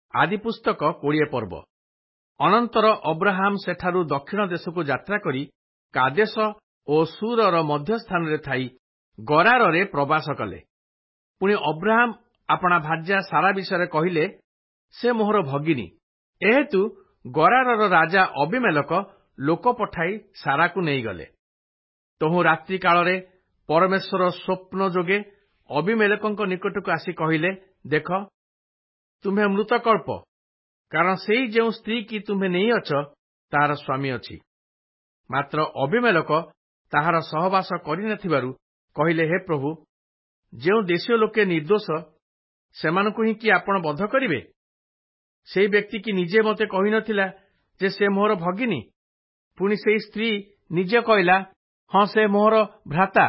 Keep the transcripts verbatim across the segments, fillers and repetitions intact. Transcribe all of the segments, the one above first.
ଆଦି ପୁସ୍ତକ କୋଡ଼ିଏ ପର୍ବ। ଅନନ୍ତର ଅବ୍ରାହମ ସେଠାରୁ ଦକ୍ଷିଣ ଦେଶକୁ ଯାତ୍ରା କରି କାଦେଶ ଓ ସୁରର ମଧ୍ୟସ୍ଥାନରେ ଥାଇ ଗରାରରେ ପ୍ରବାସ କଲେ। ପୁଣି ଅବ୍ରାହମ ଆପଣା ଭାର୍ଯ୍ୟା ସାରା ବିଷୟରେ କହିଲେ, ସେ ମୋହର ଭଗିନୀ। ଏହେତୁ ଗରାରର ରାଜା ଅବିମେଲେକ ଲୋକ ପଠାଇ ସାରାକୁ ନେଇଗଲେ। ତହୁଁ ରାତ୍ରି କାଳରେ ପରମେଶ୍ୱର ସ୍ୱପ୍ନ ଯୋଗେ ଅବିମେଲେକଙ୍କ ନିକଟକୁ ଆସି କହିଲେ, ଦେଖ, ତୁମ୍ଭେ ମୃତକଳ୍ପ, କାରଣ ସେଇ ଯେଉଁ ସ୍ତ୍ରୀ କି ତୁମ୍ଭେ ନେଇଅଛ ତାହାର ସ୍ୱାମୀ ଅଛି। ମାତ୍ର ଅବିମେଲେକ ତାହାର ସହବାସ କରିନଥିବାରୁ କହିଲେ, ହେ ପ୍ରଭୁ, ଯେଉଁ ଦେଶୀୟ ଲୋକେ ନିର୍ଦ୍ଦୋଷ ସେମାନଙ୍କୁ ହିଁ କି ଆପଣ ବଧ କରିବେ? ସେଇ ବ୍ୟକ୍ତି କି ନିଜେ ମୋତେ କହିନଥିଲା ଯେ ସେ ମୋହର ଭଗିନୀ? ପୁଣି ସେଇ ସ୍ତ୍ରୀ ନିଜେ କହିଲା, ହଁ, ସେ ମୋହର ଭ୍ରାତା।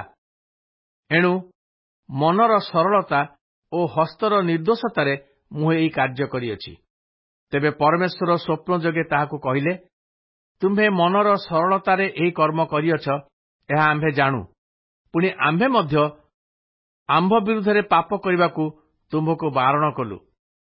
ଏଣୁ ମନର ସରଳତା ଓ ହସ୍ତର ନିର୍ଦ୍ଦୋଷତାରେ ମୁଁ ଏହି କାର୍ଯ୍ୟ କରିଅଛି। ତେବେ ପରମେଶ୍ୱର ସ୍ୱପ୍ନ ଯୋଗେ ତାହାକୁ କହିଲେ, ତୁମ୍ଭେ ମନର ସରଳତାରେ ଏହି କର୍ମ କରିଅଛ, ଏହା ଆମ୍ଭେ ଜାଣୁ। ପୁଣି ଆମ୍ଭେ ମଧ୍ୟ ଆମ୍ଭ ବିରୁଦ୍ଧରେ ପାପ କରିବାକୁ ତୁମ୍ଭକୁ ବାରଣ କଲୁ।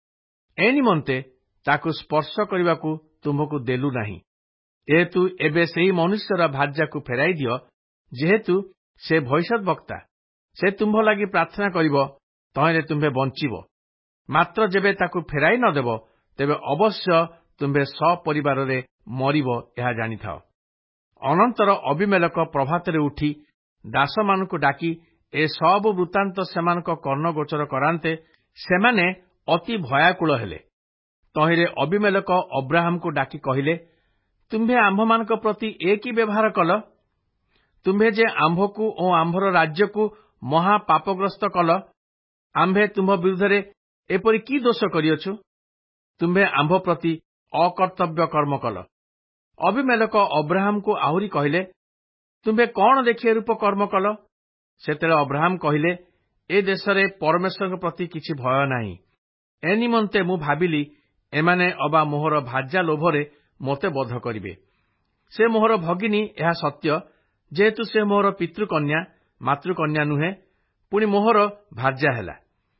ଏ ନିମନ୍ତେ ତାକୁ ସ୍ପର୍ଶ କରିବାକୁ ତୁମ୍ଭକୁ ଦେଲୁ ନାହିଁ। ଯେହେତୁ ଏବେ ସେହି ମନୁଷ୍ୟର ଭାର୍ଯ୍ୟାକୁ ଫେରାଇ ଦିଅ, ଯେହେତୁ ସେ ଭବିଷ୍ୟଦ୍ବକ୍ତା, ସେ ତୁମ୍ଭ ଲାଗି ପ୍ରାର୍ଥନା କରିବ, ତହିଁରେ ତୁମ୍ଭେ ବଞ୍ଚିବ। ମାତ୍ର ଯେବେ ତାକୁ ଫେରାଇ ନ ଦେବ, ତେବେ ଅବଶ୍ୟ ତୁମ୍ଭେ ସପରିବାରରେ ମରିବ, ଏହା ଜାଣିଥାଅ। ଅନନ୍ତର ଅବିମେଲେକ ପ୍ରଭାତରେ ଉଠି ଦାସମାନଙ୍କୁ ଡାକି ଏ ସବୁ ବୃତ୍ତାନ୍ତ ସେମାନଙ୍କ କର୍ଣ୍ଣଗୋଚର କରାନ୍ତେ ସେମାନେ ଅତି ଭୟାକୁଳ ହେଲେ। ତହିଁରେ ଅବିମେଲେକ ଅବ୍ରାହମକୁ ଡାକି କହିଲେ, ତୁମ୍ଭେ ଆମ୍ଭମାନଙ୍କ ପ୍ରତି ଏ କି ବ୍ୟବହାର କଲ? ତୁମ୍ଭେ ଯେ ଆମ୍ଭକୁ ଓ ଆମ୍ଭର ରାଜ୍ୟକୁ ମହା ପାପଗ୍ରସ୍ତ କଲ, ଆମ୍ଭେ ତୁମ୍ଭ ବିରୁଦ୍ଧରେ ଏପରି କି ଦୋଷ କରିଅଛୁ? ତୁମ୍ଭେ ଆମ୍ଭ ପ୍ରତି ଅକର୍ତ୍ତବ୍ୟ କର୍ମ କଲ। ଅବିମେଲେକ ଅବ୍ରାହମକୁ ଆହୁରି କହିଲେ, ତୁମ୍ଭେ କଣ ଦେଖି ଏରୂପ କର୍ମ କଲ? ସେତେବେଳେ ଅବ୍ରାହମ କହିଲେ, ଏ ଦେଶରେ ପରମେଶ୍ୱରଙ୍କ ପ୍ରତି କିଛି ଭୟ ନାହିଁ। ଏ ନିମନ୍ତେ ମୁଁ ଭାବିଲି, ଏମାନେ ଅବା ମୋହର ଭାର୍ଯ୍ୟା ଲୋଭରେ ମୋତେ ବଧ କରିବେ। ସେ ମୋହର ଭଗିନୀ, ଏହା ସତ୍ୟ, ଯେହେତୁ ସେ ମୋହର ପିତୃକନ୍ୟା, ମାତୃକନ୍ୟା ନୁହେଁ, ପୁଣି ମୋହର ଭାର୍ଯ୍ୟା ହେଲା।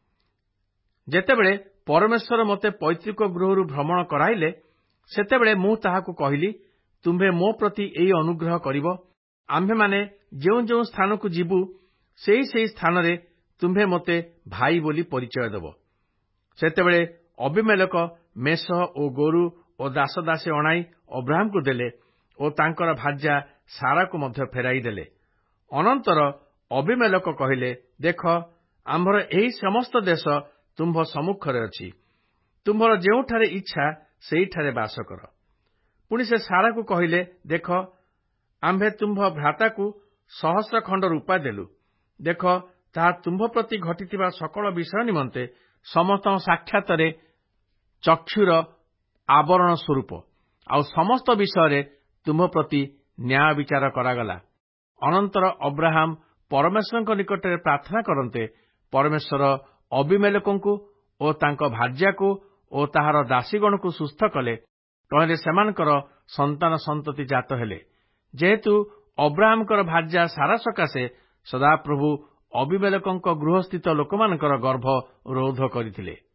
ଯେତେବେଳେ ପରମେଶ୍ୱର ମୋତେ ପୈତୃକ ଗୃହରୁ ଭ୍ରମଣ କରାଇଲେ, ସେତେବେଳେ ମୁଁ ତାହାକୁ କହିଲି, ତୁମ୍ଭେ ମୋ ପ୍ରତି ଏହି ଅନୁଗ୍ରହ କରିବ, ଆମ୍ଭେମାନେ ଯେଉଁ ଯେଉଁ ସ୍ଥାନକୁ ଯିବୁ, ସେହି ସେହି ସ୍ଥାନରେ ତୁମ୍ଭେ ମୋତେ ଭାଇ ବୋଲି ପରିଚୟ ଦେବ। ସେତେବେଳେ ଅବିମେଲେକ ମେଷ ଓ ଗୋରୁ ଓ ଦାସ ଦାସୀ ଅଣାଇ ଅବ୍ରାହମକୁ ଦେଲେ ଓ ତାଙ୍କର ଭାର୍ଯ୍ୟା ସାରାକୁ ମଧ୍ୟ ଫେରାଇ ଦେଲେ। ଅନନ୍ତର ଅବିମେଲେକ କହିଲେ, ଦେଖ, ଆମ୍ଭର ଏହି ସମସ୍ତ ଦେଶ ତୁମ୍ଭ ସମ୍ମୁଖରେ ଅଛି। ତୁମ୍ଭର ଯେଉଁଠାରେ ଇଚ୍ଛା ସେହିଠାରେ ବାସ କର। ପୁଣି ସେ ସାରାକୁ କହିଲେ, ଦେଖ, ଆମ୍ଭେ ତୁମ୍ଭ ଭ୍ରାତାକୁ ସହସ୍ର ଖଣ୍ଡ ରୂପା ଦେଲୁ। ଦେଖ, ତାହା ତୁମ୍ଭ ପ୍ରତି ଘଟିଥିବା ସକଳ ବିଷୟ ନିମନ୍ତେ ସମସ୍ତଙ୍କ ସାକ୍ଷାତରେ ଚକ୍ଷୁର ଆବରଣ ସ୍ୱରୂପ, ଆଉ ସମସ୍ତ ବିଷୟରେ ତୁମ୍ଭ ପ୍ରତି ନ୍ୟାୟ ବିଚାର କରାଗଲା। ଅନନ୍ତର ଅବ୍ରାହମ ପରମେଶ୍ୱରଙ୍କ ନିକଟରେ ପ୍ରାର୍ଥନା କରନ୍ତେ ପରମେଶ୍ୱର ଅବିମେଲେକଙ୍କୁ ଓ ତାଙ୍କ ଭାର୍ଯ୍ୟାକୁ ଓ ତାହାର ଦାସୀଗଣକୁ ସୁସ୍ଥ କଲେ। ତହିଁରେ ସେମାନଙ୍କର ସନ୍ତାନ ସନ୍ତତି ଜାତ ହେଲେ। ଯେହେତୁ ଅବ୍ରାହମଙ୍କର ଭାର୍ଯ୍ୟା ସାରା ସକାଶେ ସଦାପ୍ରଭୁ ଅବିମେଲେକଙ୍କ ଗୃହସ୍ଥିତ ଲୋକମାନଙ୍କର ଗର୍ଭ ରୋଧ କରିଥିଲେ।